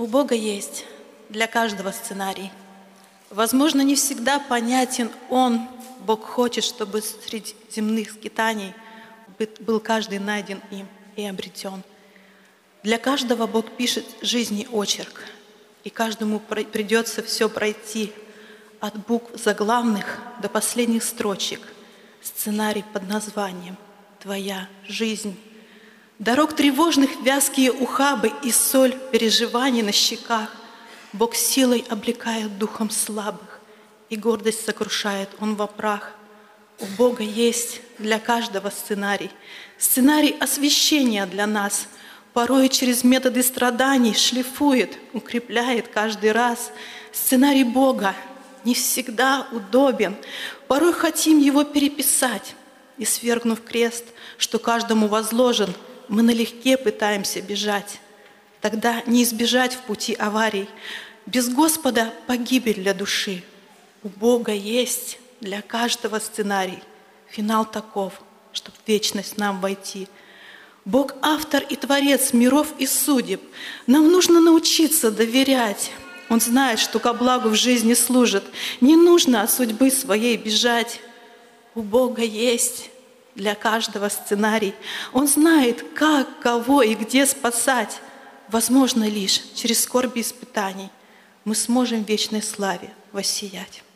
У Бога есть для каждого сценарий. Возможно, не всегда понятен Он. Бог хочет, чтобы среди земных скитаний был каждый найден им и обретен. Для каждого Бог пишет жизни очерк, и каждому придется все пройти от букв заглавных до последних строчек. Сценарий под названием «Твоя жизнь». Дорог тревожных вязкие ухабы и соль переживаний на щеках Бог силой облекает духом слабых, и гордость сокрушает Он во прах. У Бога есть для каждого сценарий. Сценарий освящения для нас. Порой через методы страданий шлифует, укрепляет каждый раз. Сценарий Бога не всегда удобен. Порой хотим его переписать. И свергнув крест, что каждому возложен, мы налегке пытаемся бежать. Тогда не избежать в пути аварий. Без Господа погибель для души. У Бога есть для каждого сценарий. Финал таков, чтобы в вечность нам войти. Бог автор и творец миров и судеб. Нам нужно научиться доверять. Он знает, что ко благу в жизни служит. Не нужно от судьбы своей бежать. У Бога есть для каждого сценарий. Он знает, как, кого и где спасать. Возможно, лишь через скорби испытаний мы сможем в вечной славе воссиять.